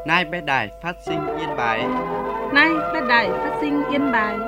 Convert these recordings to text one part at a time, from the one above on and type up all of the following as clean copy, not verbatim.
Nay bé đài phát sinh Yên Bái. Nay bé đài phát sinh Yên Bái.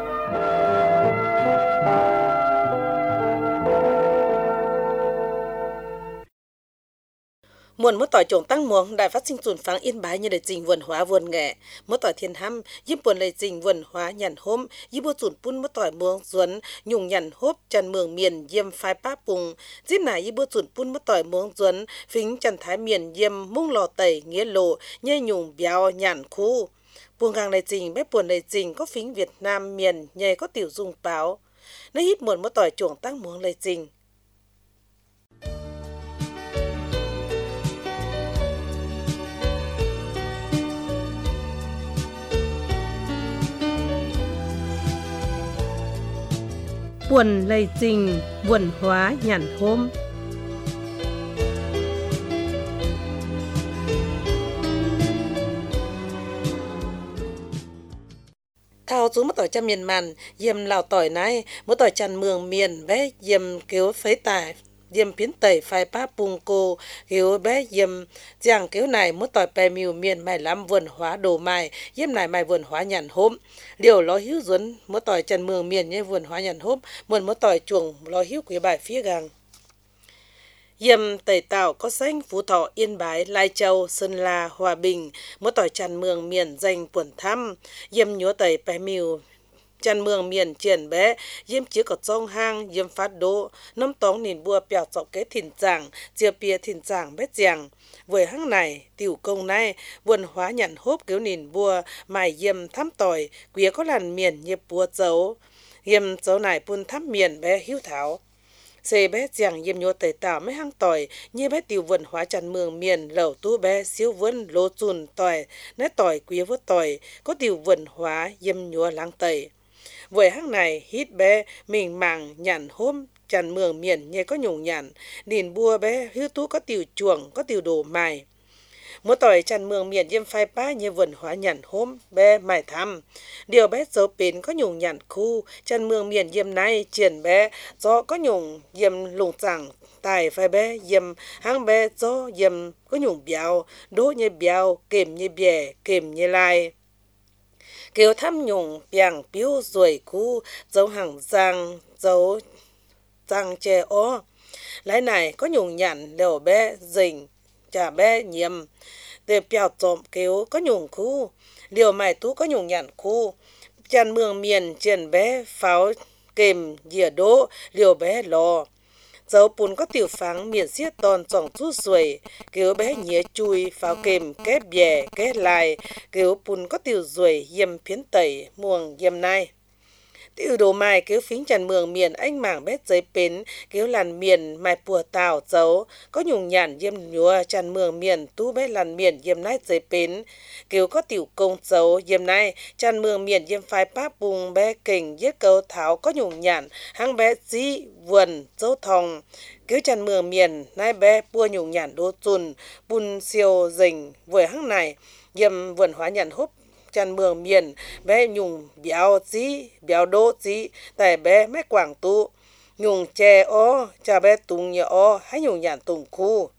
Muôn mất tỏi trồng tăng muông đài phát sinh tuần pháng Yên Bái như để trình vườn hóa vườn nghệ mất tỏi thiên hăm giúp buồn lệ trình vườn hóa nhàn hôm giúp bữa tuần pun mất tỏi muông duấn nhung nhàn hốp trần mường miền diêm phai pa pùng giúp này giúp bữa tuần pun mất tỏi muông duấn phính trần thái miền diêm mung lò tẩy nghĩa lộ nhây nhung béo nhàn khu buông gang lệ trình bé buồn lệ trình có phính Việt Nam miền nhây có tiểu dung báo nơi hít muôn mất tỏi trồng tăng muông lệ trình Buồn lầy trình vườn hóa nhàn hôm. thao chú mất tỏi trăm miền màn diêm lào tỏi này mất tỏi tràn mường miền bé diêm cứu phế tài diêm phiến tẩy phai pa pung cô cứu bé diêm giang cứu này mất tỏi bè miu miền mài lắm vườn hóa đồ mài diêm này mài vườn hóa nhàn hôm điều lo hiếu duấn mất tỏi tràn mường miền như vườn hóa nhàn hôm muôn mất tỏi chuồng lo hiếu quý bài phía gang diêm tẩy tạo có xanh Phú Thọ Yên Bái Lai Châu Sơn La Hòa Bình mất tỏi tràn mường miền danh quần thăm diêm nhúa tẩy bè miu tràn mường miền triển bé diêm chiếc ở trong hang diêm phát đô nấm tóng nhìn bùa bèo chọc kế thìn giảng chia bia thìn giảng bé giảng với hang này tiểu công này vườn hóa nhận hốp cứu nhìn bùa mài diêm thăm tỏi quía có làn miền như bùa dấu diêm dấu này buôn thăm miền bé hiếu thảo xê bé giảng diêm nhô tẩy tạo mấy hang tỏi như bé tiểu vườn hóa tràn mường miền lẩu tu bé xíu vườn lô chùn tỏi nét tỏi quía vớt tỏi có tiểu vườn hóa diêm nhô lang tẩy với hang này hít bé mình màng nhàn hôm tràn mường miền như có nhung nhàn nhìn bua bé hiếu tú có tiểu chuồng có tiểu đồ mài mỗi tỏi tràn mường miền diêm phai pa như vườn hóa nhàn hôm bé mài thăm điều bé dấu bến có nhung nhàn khu tràn mường miền diêm này triển bé do có nhung diêm lùng chẳng tài phai bé diêm hang bé do diêm có nhung béo đố như béo kềm như bè kềm như lai kêu thăm nhung biang biếu rồi cú dấu hàng dấu giang chè ó lái này có nhung nhặn đều bé dình chả bé nhiệm để bèo trộm kêu có nhung khu liều mày tú có nhung nhặn khu tràn mường miền triển bé pháo kềm dìa đỗ liều bé lò dấu bùn có tiểu pháng miền xiết toàn trọng chút ruồi kêu bé nhía chui pháo kềm kép bè kép lại kêu bùn có tiểu ruồi diêm phiến tẩy muồng diêm này tiểu đồ mài kêu phính tràn mường miền anh mảng bét giấy pến kêu làn miền mài pùa tàu dấu có nhung nhàn diêm nhúa tràn mường miền tú bé làn miền diêm nái giấy pến kêu có tiểu công dấu diêm này tràn mường miền diêm phai pa bùng bé kình giết câu tháo có nhung nhàn hang bé dí vườn dấu thòng kêu tràn mường miền nái bé pua nhung nhàn đô chùn bùn siêu dình với hang này diêm vườn hóa nhàn hốp tràn mường miền bé nhung béo dí béo đô dí tại bé mẹ quảng tu nhung chè ó cha bé tung nhờ ó hay nhung nhàn tung khu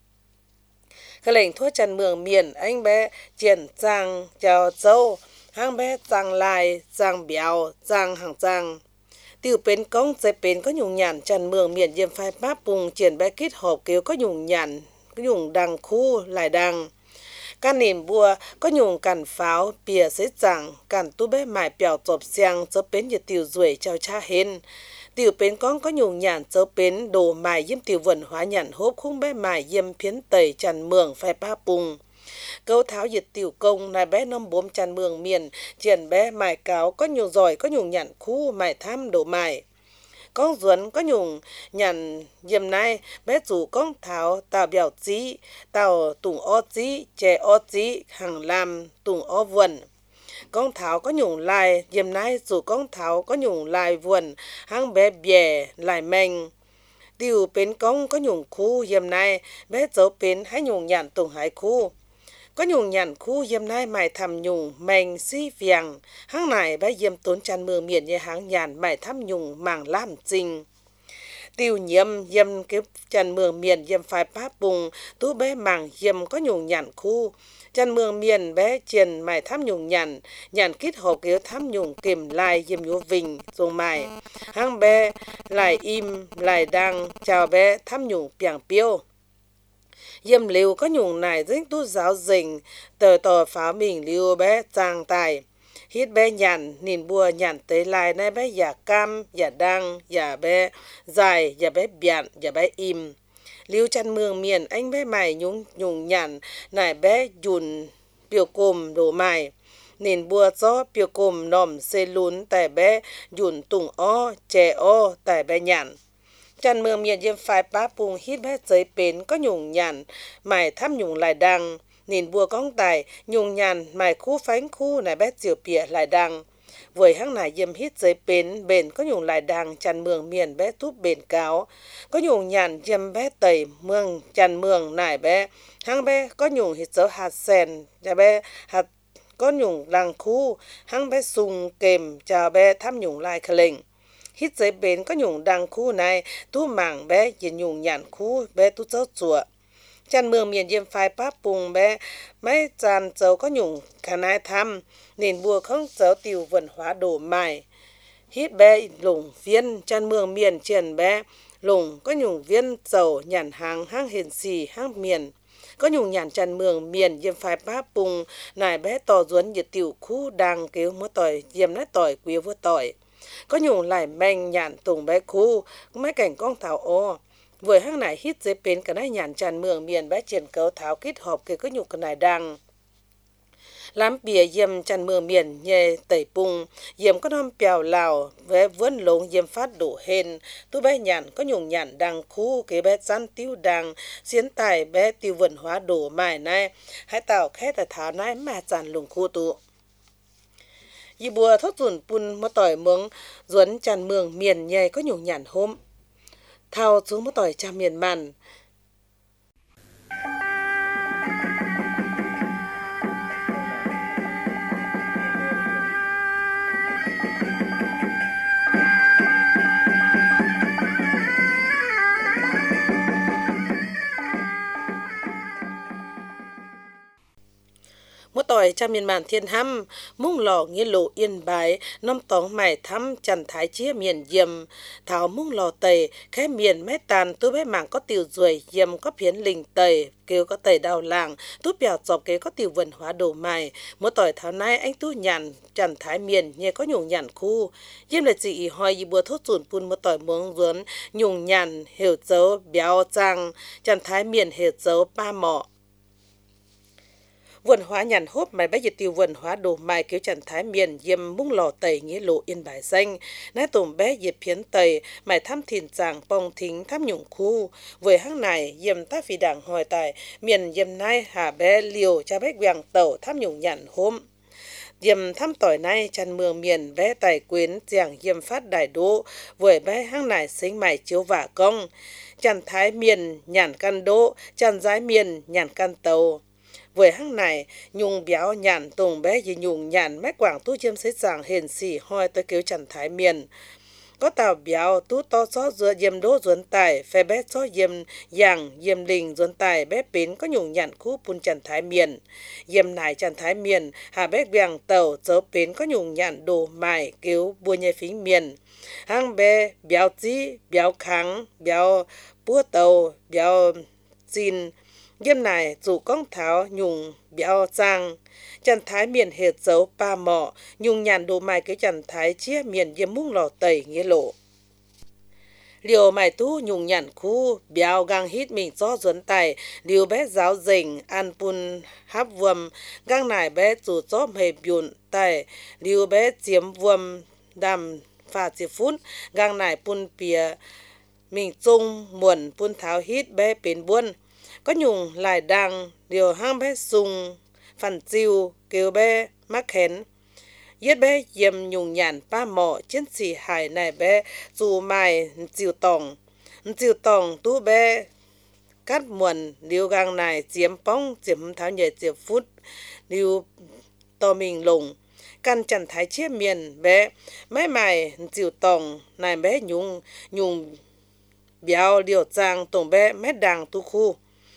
cái lệnh thua tràn mường miền anh bé triển giang chào dâu hang bé giang lai giang béo giang hàng giang tiểu bên công dây bên có nhung nhàn tràn mường miền diêm phai pa bùng triển bé kết hợp kêu có nhung nhàn có nhung đằng khu lại đằng can nền bùa có nhung cản pháo bìa xế chẳng cản tu bé mài bèo chộp xiang chớ bến như tiểu ruồi chào cha hên tiểu bến con có nhung nhàn chớ bến đồ mài diêm tiểu vườn hóa nhàn hốp khung bé mài diêm phiến tẩy tràn mường phai pa bùng câu tháo diệt tiểu công này bé năm bốn tràn mường miền triển bé mài cáo có nhung giỏi có nhung nhàn khu mài tham đồ mài con duẩn có nhung nhàn diêm này bé chủ con tháo tàu bèo chí tàu tùng o chí chè o chí hàng làm tùng o vườn con tháo có nhung lai diêm này chủ con tháo có nhung lai vườn hang bé bè lại mèn tiểu bên con có nhung khu diêm này bé dấu bên hay nhung nhàn tùng hải khu có nhung nhàn khu diêm này mài thầm nhung mèn xí viàng hang này bé diêm tốn tràn mường miền như hang nhàn mài thăm nhung màng làm trình tiêu nhiễm diêm cái tràn mường miền diêm phai pa bùng tú bé màng diêm có nhung nhàn khu chân mương miền bé chiền mài tham nhung nhàn kít hồ kéo tham nhung kìm lại diêm nhúa vinh dùng mài hang bé lại im lại đang chào bé tham nhung piang piêu diêm liu có nhung này dính tu giáo dình tờ tờ phá mình liu bé trang tài hít bé nhàn nhìn bùa nhàn tới lại nay bé giả cam giả đăng giả bé dài giả bé biện giả bé im liu chân mương miền anh bé mày nhung nhàn nải bé dùn biểu cồm đồ mày nhìn bùa gió biểu cồm nòm xê lún tại bé dùn tùng o chè o tại bé nhàn chân mương miền diêm phai bá pung hít bé giấy bến có nhung nhàn mày thăm nhung lại đăng nhìn bùa con tài nhung nhàn mày khu phánh khu nải bé chiều pìa lại đăng với hang này diêm hít giấy bến có nhung lại đăng chân mương miền bé túp bền cáo có nhung nhàn diêm bé tẩy mương chân mương nải bé hang bé có nhung hít dấu hạt sen nhà bé hạt có nhung làng khu hang bé sùng kềm chào bé thăm nhung lại khờ lệnh hít giấy bến có nhung đăng khu này tu mảng bé nhìn nhung nhàn khu bé tu dấu chùa chân mương miền diêm phai bá pung bé mấy tràn dấu có nhung khả nai thăm nên bùa không dấu tiêu vườn hóa đồ mài hít bé lùng viên chân mương miền triển bé lùng có nhung viên dầu nhàn hàng hang hiền xì hang miền có nhung nhàn chân mương miền diêm phai bá pung nài bé tò duấn nhiệt tiểu khu đang kêu múa tỏi diêm nát tỏi quý vua tỏi có nhung lại manh nhàn tùng bé khu mấy cảnh con thảo ô với hang này hít dễ bến cả nái nhàn tràn mường miền bé triển cấu tháo kết hợp cái có nhung cái này đang làm bìa diêm tràn mường miền nhẹ tẩy pung diêm có năm bèo lào với vươn lông diêm phát đổ hên tu bé nhàn có nhung nhàn đang khu cái bé gian tiêu đang xiến tài bé tiêu vườn hóa đổ mài này hãy tạo khét tại tháo này mà tràn lùng khu tụ y bùa thốt dùn pun mà tỏi mướng duấn tràn mường miền nhẹ có nhung nhàn hôm thao xuống một tỏi cha miền màn một tỏi cha miền màn thiên hăm mung lò nghĩa lộ yên bái năm tóng mày thăm trần thái chia miền diêm thảo mung lò tây khé miền mét tàn tôi bé mảng có tiểu ruồi diêm có phiến lình tây kêu có tây đào làng tôi bèo dọc kế có tiểu vườn hóa đồ mày một tỏi thảo nay anh tu nhàn trần thái miền nhẹ có nhung nhàn khu diêm là gì hỏi y bùa thốt dùn pun một tỏi muống ruốn nhung nhàn hiểu dấu béo trang trần thái miền hiểu dấu ba mọ vườn hóa nhàn hốp mày bé dịch tiêu vườn hóa đồ mài kéo trần thái miền diêm mung lò tẩy nghĩa lộ yên bài danh nái tùng bé dịp phiến tẩy mày thăm thìn chàng bong thính thăm nhung khu với hang này diêm ta phi đảng hỏi tài miền diêm nai hà bé liều cha bé quàng tẩu thăm nhung nhàn hôm diêm thăm tỏi nay chăn mương miền bé tài quyến giảng diêm phát đại đỗ với bé hang này sinh mày chiếu vả công trần thái miền nhàn căn đỗ trần giái miền nhàn căn tàu với hang này nhung béo nhàn tùng bé gì nhung nhàn mét quảng tu chiêm xế sàng hền xỉ hoi tới cứu trần thái miền có tàu béo tu to xó giữa diêm đỗ duấn tài phe bé xó diêm giàng diêm linh duấn tài bé bến có nhung nhàn khu pun trần thái miền diêm này trần thái miền hà bé vàng tàu dấu bến có nhung nhàn đồ mài cứu bùa nhai phính miền hang bé béo chí béo kháng béo búa tàu béo xin diêm này dù con tháo nhung béo trang trần thái miền hệt dấu ba mọ nhung nhàn đồ mài cái trần thái chia miền diêm mung lò tẩy nghĩa lộ liều mài tu nhung nhàn khu béo gang hít mình do duấn tài liều bé giáo dình an pun hấp vuông gang này bé dù gió hề biun tài liều bé chiếm vuông đàm pha chỉ phút gang này pun pìa mình chung muộn pun tháo hít bé bền buôn có nhung lại đang điều hang bé sung phần chiêu kêu bé mắc khén yết bé diêm nhung nhàn ba mọ chiến sĩ hải này bé dù mài chiều tòng tu bé cắt muộn liều gang này chiếm bóng chiếm tháo nhẹ chiếm phút liều to mình lùng căn trần thái chia miền bé mấy mài chiều tòng này bé nhung béo liều trang tùng bé mét đàng tu khu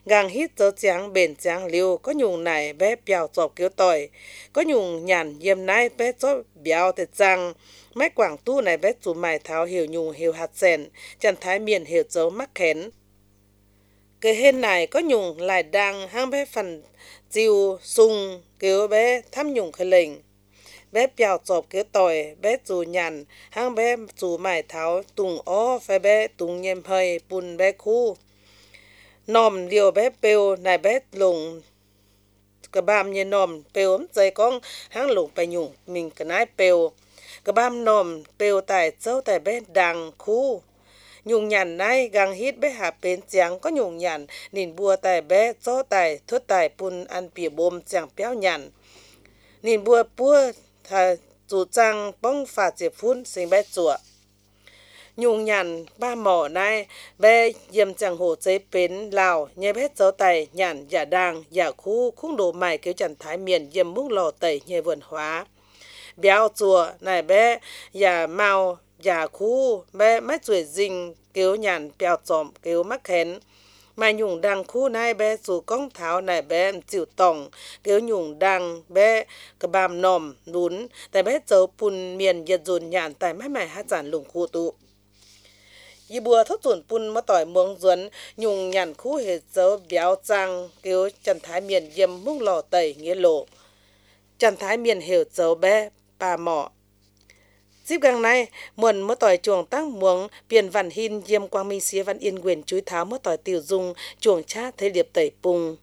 gang hít dấu tráng bền tráng liu có nhung này bé bèo chọc kiểu tỏi có nhung nhàn yếm nái bé chóp béo tệ trăng mấy quảng tu này bé chủ mài tháo hiểu nhung hiểu hạt sen chân thái miền hiểu dấu mắc khén cái hên này có nhung lại đang hang bé phần chiu sung kiểu bé thăm nhung khơi lệnh bé bèo chọc kiểu tỏi bé chủ nhàn hang bé chủ mài tháo tùng ó phải bé tùng nhem hơi bùn bé khu nòm liều bé bèo này bé lùng cái bam như nòm bèo dây con hang lùngไปnhung mình cái nái bèo cái bam nòm bèo tại châu tại bé đằng khu nhung nhàn nái gang hít bé hạ bên chẳng có nhung nhàn nhìn bùa tại bé cho tại thốt tại bùn ăn bìa bồm chẳng béo nhàn nhìn bùa thà chủ trang bông phạt diệp phun sinh bé chùa nhung nhàn ba mỏ này bé yếm chẳng hồ chế bến lào nhé bé cháu tài nhàn giả đàng giả khu khung đồ mày kêu chẳng thái miền yếm múc lò tẩy nhé vườn hóa béo chùa này bé giả màu giả khu bé mắt chuỗi dinh kêu nhàn béo chòm kêu mắc khén mà nhung đằng khu này bé chủ công tháo này bé chịu tổng kêu nhung đằng bé cái bàm nòm lún tại bé cháu pun miền yết dồn nhàn tại mãi mãi hát giản lùng khu tụ y bùa thốt tuần pun mà tỏi muông duẩn nhung nhàn khu hệ dấu béo trang kêu trần thái miền yếm múc lò tẩy nghĩa lộ trần thái miền hiểu dấu bé bà mỏ dịp gang này muộn mà tỏi chuồng tăng muông biển văn hin yếm quang minh xía văn yên quyền chúi tháo mà tỏi tiểu dung chuồng chát thấy liệp tẩy pung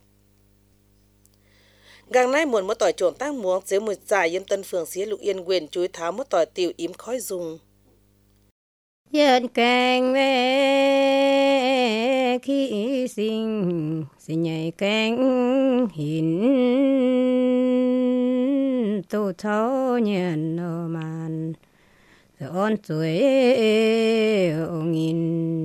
gang này muộn mà tỏi chuồng tăng muông dưới một dài yếm tân phường xía lục yên quyền chúi tháo mà tỏi tiểu yếm khói dung dân càng về khi sinh sinh nhảy càng hình tô thấu nhận nô màn ôn tuổi nghìn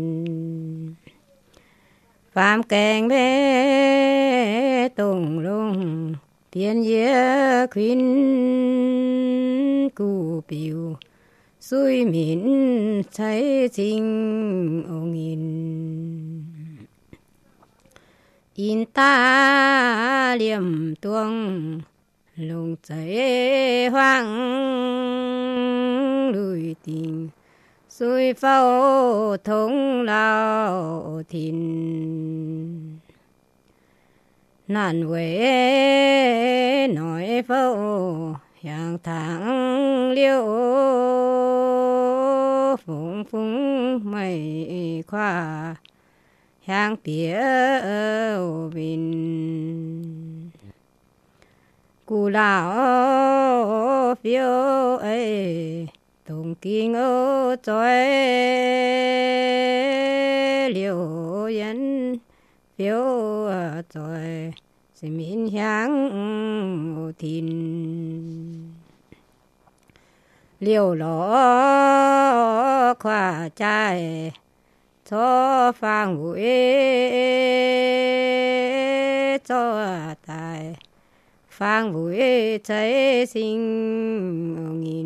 phạm càng về tung lung biển dễ khuyên cụ biểu suy miễn thấy chính ô nghìn in ta liềm tuông lùng cháy hoang lùi tình suy phao thống lao thìn nạn quê nói phao hàng tháng liêu phùng phùng mây khoa hàng tía bình cụ lão phiêu ấy tung kinh ô chói liêu yên phiêu chói xin miễn hàng thìn liều lõ khoa trai cho phang vũ cho tài phang vũ cháy sinh nghìn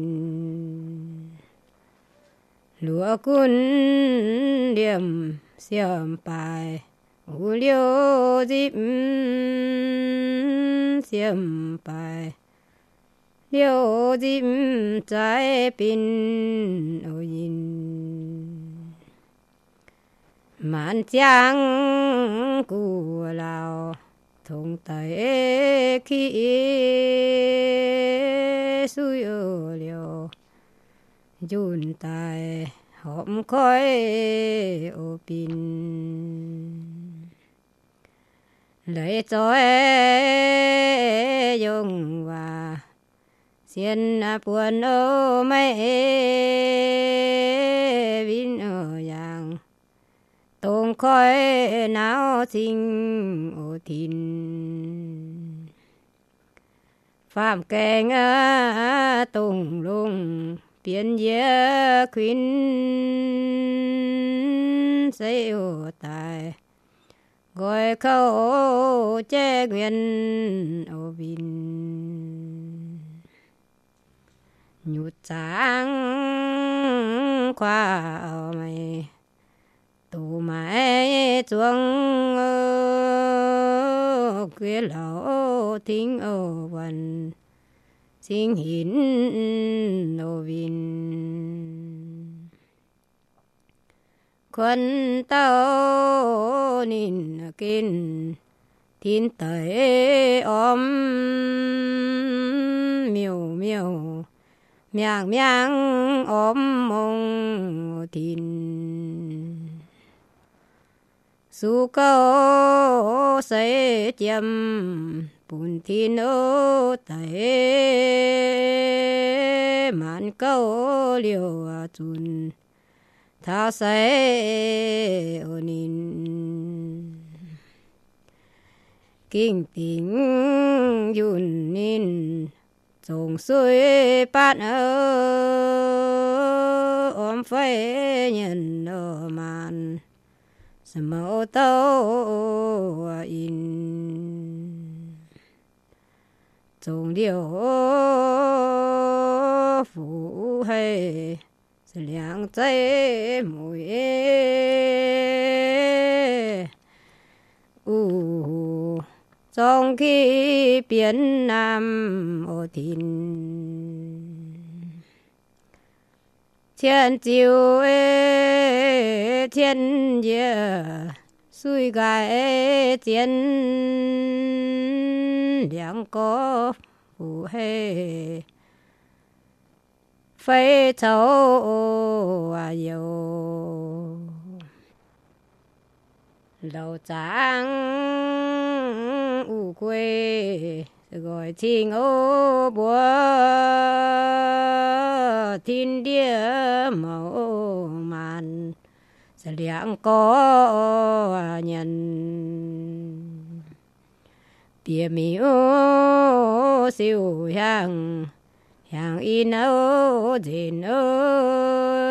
lúa cún điểm xiêm bài u liêu dịp xiêm bài liêu dịp trái pin ô yin mạn giang cụ lao thông tới khi suy ô liêu dùn tài hõm khói ô pin lấy cho dùng và xiên buồn ô mây vin ở giang tung khói náo sinh ô thìn phạm keng tung lung biến dễ khuyên xây ô tài gọi khâu chế nguyên ô vin nhụt sáng qua mày tù mãi chuông quê lão thính ô văn sinh hiến ô vinh quân tao nín kinh thiên tới ôm miêu miêu miang miang ôm mong thiên su câu sẽ chém bùn thiên ô tay màn câu liều chun thao sẽ ô nín kinh tình yun nín trồng suối bát ôm phải nhận ở màn mẫu tâu in trồng điều phụ hay liang trái mũi trong khi biển nam ở thiên thiên chiều thiên địa suy gai thiên liang có phụ hệ phải cháu yêu lâu trắng u quê gọi tình ô búa thiên địa màu màn sẽ liang có nhân bia miu siêu hàng hàng in ô dền ơi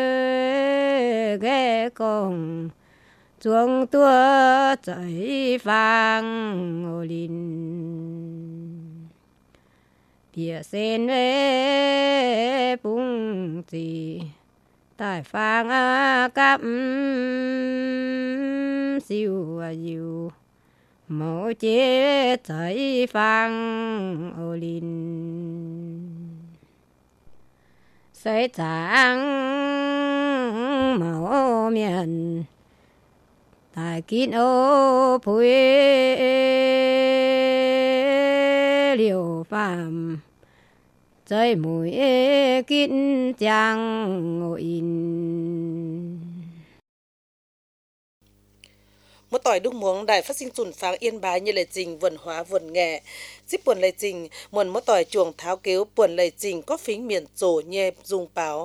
ghé con chuông tua chạy vang ô linh bia sen về bung gì tại phang cắm siêu diệu mẫu chế chạy vang ô linh xây trắng màu miền tại kín ô phơi liều phàm chơi mũi kín chàng ngồi một tỏi đúc muống đài phát sinh chùn pháng Yên Bái như lệ trình vườn hóa vườn nghè giúp buồn lệ trình muôn một tỏi chuồng tháo kéo buồn lệ trình có phính miền trổ nhẹ dùng báo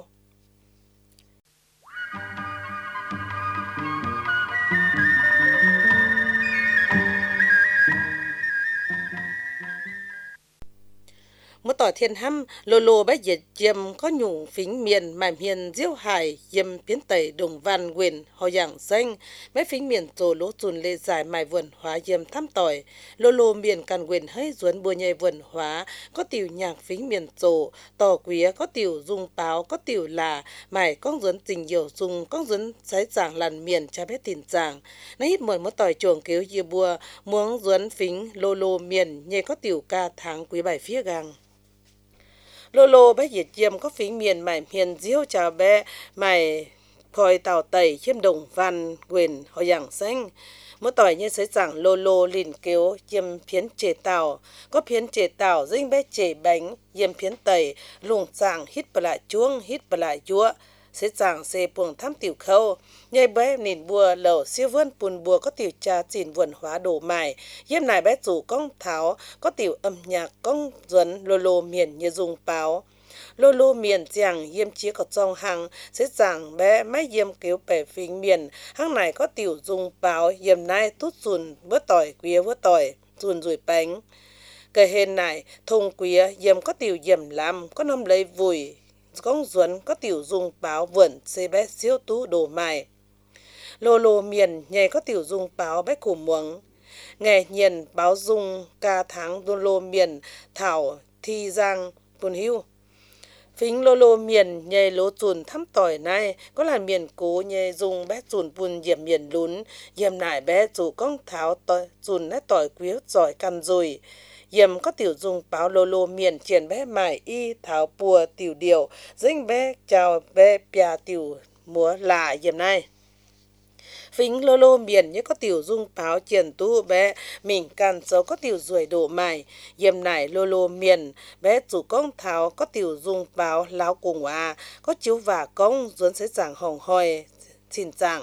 một tỏi thiên hăm lô lô bách diệt diêm có nhung phính miền mài miền diêu hải diêm biến tẩy đồng văn quyền họ dạng danh mấy phính miền trổ lỗ chùn lê giải mài vườn hóa diêm thăm tỏi lô lô miền càn quyền hơi duấn bùa nhầy vườn hóa có tiểu nhạc phính miền trổ tỏ quía có tiểu dung báo có tiểu là mài con duấn tình nhiều dung con duấn sái giảng làn miền cha bé tiền giảng nãy hít một tỏi chuồng kéo dìa bùa muống duấn phính lô lô miền nhầy có tiểu ca tháng quý bài phía gang lô lô bách diệt diêm có phính miền mải miền diêu chào bé mải coi tàu tẩy chiêm đồng văn quyền họ dạng xanh một tỏi như sấy giảng lô lô lìn kéo diêm phiến chề tàu có phiến chề tàu dinh bé chề bánh diêm phiến tẩy luồng giảng hít bà lại chuông hít bà lại chúa sấy giảng xê buồng thăm tiểu khâu nhai bé nìn bùa lẩu siêu vươn bùn bùa có tiểu trà chìn vườn hóa đổ mài diêm này bé rủ con tháo có tiểu âm nhạc con duấn lô lô miền như dùng báo lô lô miền giảng diêm chia có trong hàng sẽ giảng bé mấy diêm kéo bẻ phình miền hàng này có tiểu dùng báo diêm này tút dùn vớt tỏi quía vớt tỏi dùn rủi bánh cái hên này thùng quía diêm có tiểu diêm làm có nằm lấy vùi con duấn có tiểu dùng báo vườn xê bé siêu tú đồ mài lô lô miền nhảy có tiểu dùng báo bé củ muống nghe nhiên báo dung ca tháng lô lô miền thảo thi giang bùn hưu phính lô lô miền nhầy lô chùn thăm tỏi này có là miền cố nhầy dùng bé chùn bùn diệm miền lún diệm nải bé chủ công tháo tỏi chùn nét tỏi quý giỏi căn rồi diệm có tiểu dùng báo lô lô miền triển bé mải y tháo bùa tiểu điệu dính bé chào bé pia tiểu múa lạ diệm này phính lô lô miền như có tiểu dung báo triển tu bé mình can dấu có tiểu ruồi đổ mài yếm nải lô lô miền bé chủ công tháo có tiểu dung báo láo cùng có chiếu vả công duốn sẽ giảng hồng hoi xin giảng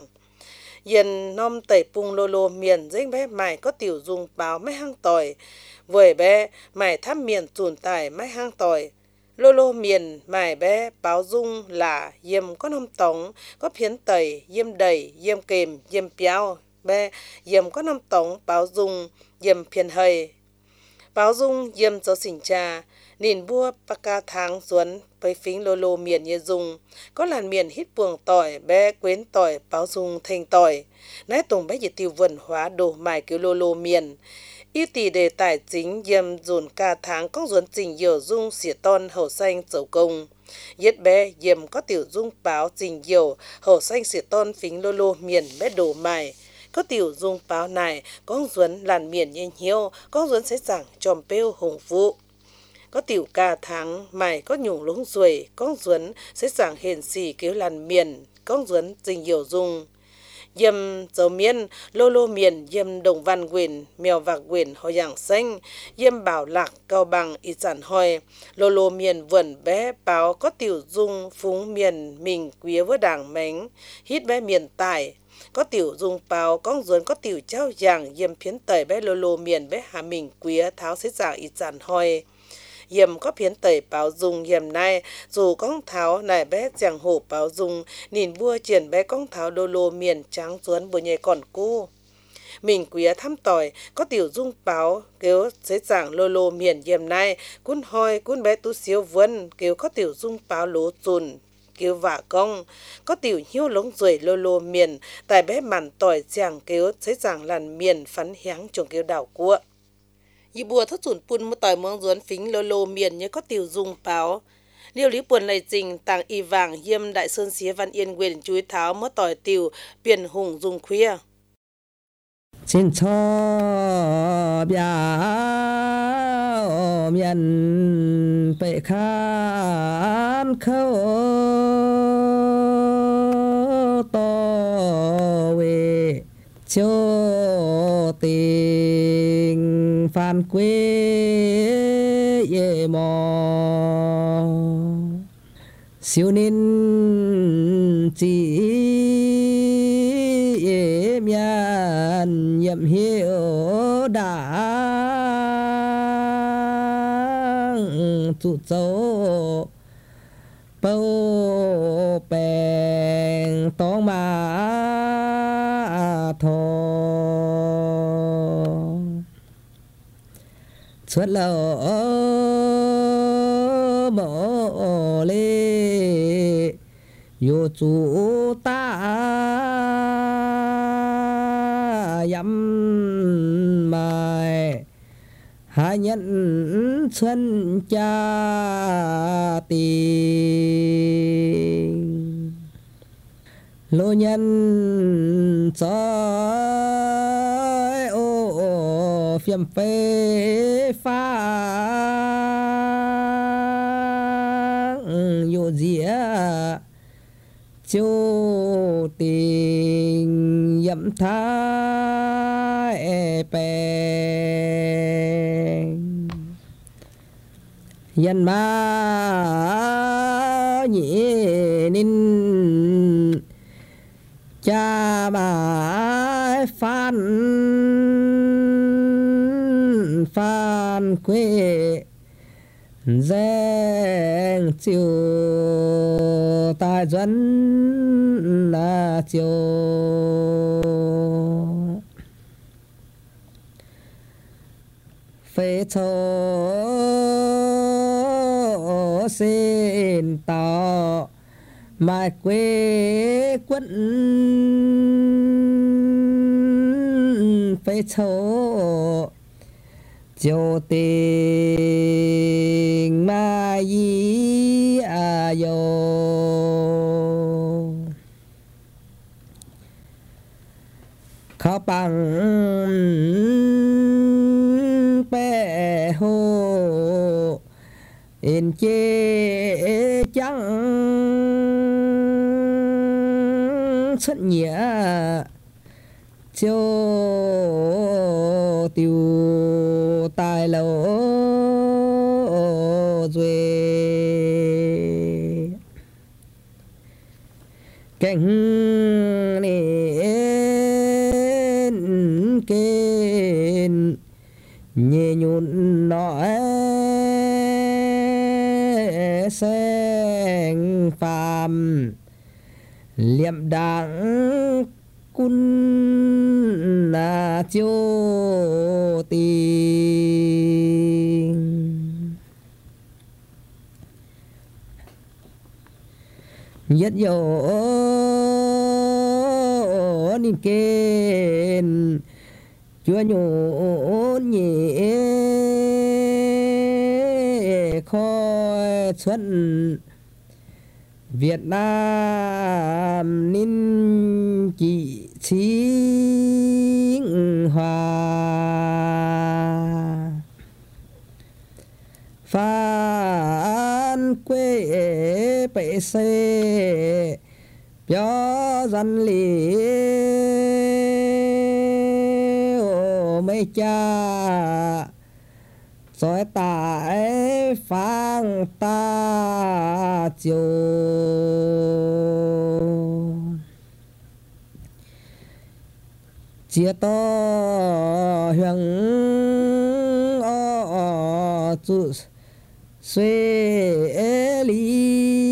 yên nom tẩy pung lô lô miền dính bé mài có tiểu dung báo mấy hang tỏi với bé mài thăm miền tùn tải mấy hang tỏi lô lô miền mài bé báo dung là yếm có nông tống có phiến tẩy yếm đầy yếm kềm yếm piao bé yếm có nông tống báo dung yếm phiền hầy báo dung yếm cho xỉn trà nhìn bua baka tháng xuống với phính lô lô miền như dung có làn miền hít buồng tỏi bé quến tỏi báo dung thành tỏi nãy tùng bé dịch tiêu vườn hóa đồ mài kiểu lô lô miền y tỷ đề tài chính yếm dồn ca tháng con duốn trình dầu dung xỉa ton hậu xanh dầu công yết bé yếm có tiểu dung báo trình dầu hậu xanh xỉa ton phính lô lô miền bé đồ mài có tiểu dung báo này con duốn làn miền nhanh hiếu con duốn sẽ giảng tròm pêu hùng vũ có tiểu ca tháng mày có nhung lúng ruồi con duốn sẽ giảng hiền xì kiểu làn miền con duốn trình dầu dung yếm dấu miên lô lô miền yếm đồng văn quyền mèo vạc quyền ho dạng xanh yếm bảo lạc cao bằng y sản hoi lô lô miền vườn bé báo có tiểu dung phúng miền mình quý với đảng mánh hít bé miền tài có tiểu dung báo con duốn có tiểu trao giảng yếm phiến tẩy bé lô lô miền bé hà mình quý tháo xế giảng y sản hoi yếm có phiến tẩy báo dung yếm này dù con tháo này bé chẳng hổ báo dung nhìn bua triển bé con tháo đô lô miền trắng xuống bờ nhẹ còn cu mình quý thăm tỏi có tiểu dung báo kêu sẽ giảng lô lô miền yếm này cún hoi cún bé tu xíu vân kêu có tiểu dung báo lố chùn kêu vả công có tiểu hiếu lống ruồi lô lô miền tại bé màn tỏi chẳng kêu sẽ giảng làn miền phấn héng trồng kêu đảo cua y bùa thất chuẩn pun một tỏi mương duốn phính lô lô miền như có tiểu dung báo liêu lý buồn lầy trình tàng y vàng yêm đại sơn xía văn yên quyền chuối tháo mất tỏi tiểu biển hùng dung khuya xin cho bia miền bệ khan khâu to về cho tình phan quê ye mò siêu nín chỉ ye mian nhậm hiếu đã tụ châu bao bèn tông mà thò xuất lỡ mỏ lê yo chủ ta yếm mai hai nhân xuân cha tình lô nhân soi ô phiêm phê pha yo dĩa chiêu tình yếm thái bèn yên ma nhị nín cha bà phan quê giang chiều tai dẫn là chiều phê cho xin tỏ mai quê quận phê cho chiều tình ma yi a yo khó bằng bè hồ in chê trắng xuất nhẹ chiều tiêu tài lâu rồi cảnh nên kên nhẹ nhún nói sen phàm liệm đảng cun na chiêu tình nhất dấu nín kên chúa nhún nhẹ khói xuân Việt Nam nín chỉ chính hòa phan quê bệ xê cho dân lý mấy cha soi tại phang ta chiều chia to hưởng chú xuê lý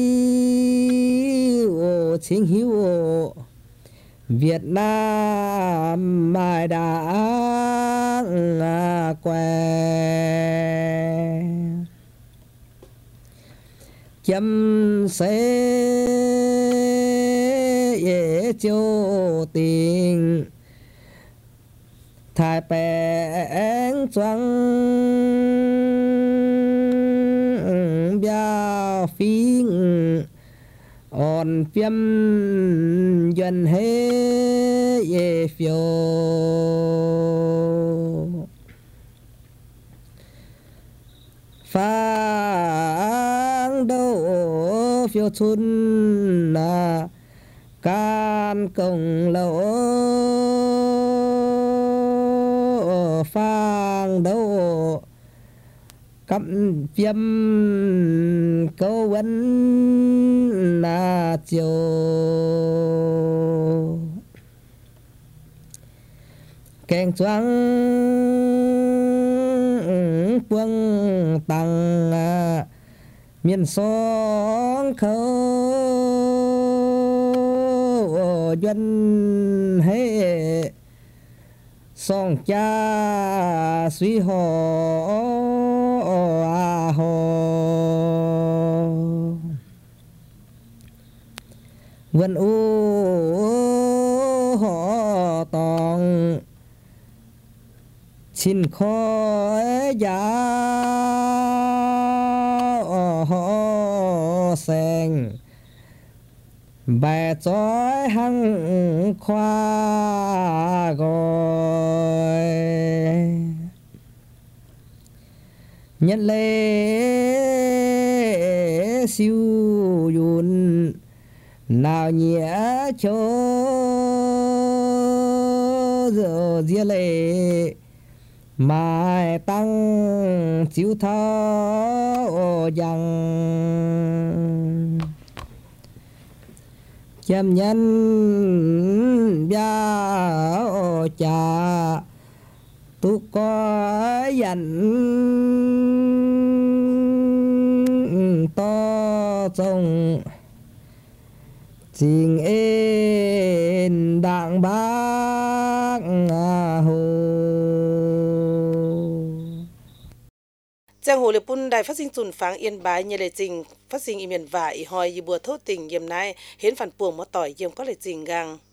chính hiếu Việt Nam mai đã quen chấm sẽ chiêu tình thái bèn choáng biao phí on phiêm dần hết phiêu phang đâu phiêu xuân là can công lâu phang đâu cắm phiêm câu vấn là chiều kèn choáng quân tăng miền sông khâu dân hệ song cha suy hồ a hồ vân u họ tòng xin khói giá họ sen bài chói hăng khoa gọi nhận lễ siêu dùn nào nhẹ cho giờ dia lệ mai tăng chiếu thao rằng chăm nhân bia cha tu có dặn to trông tình ên đặng bác hồ Giang hồ liệp bun đài phát sinh tùn pháng yên bái như lệ trình phát sinh y miền vải hoi y bùa thốt tình yếm nai hiến phản buồng mó tỏi yếm có lệ trình gang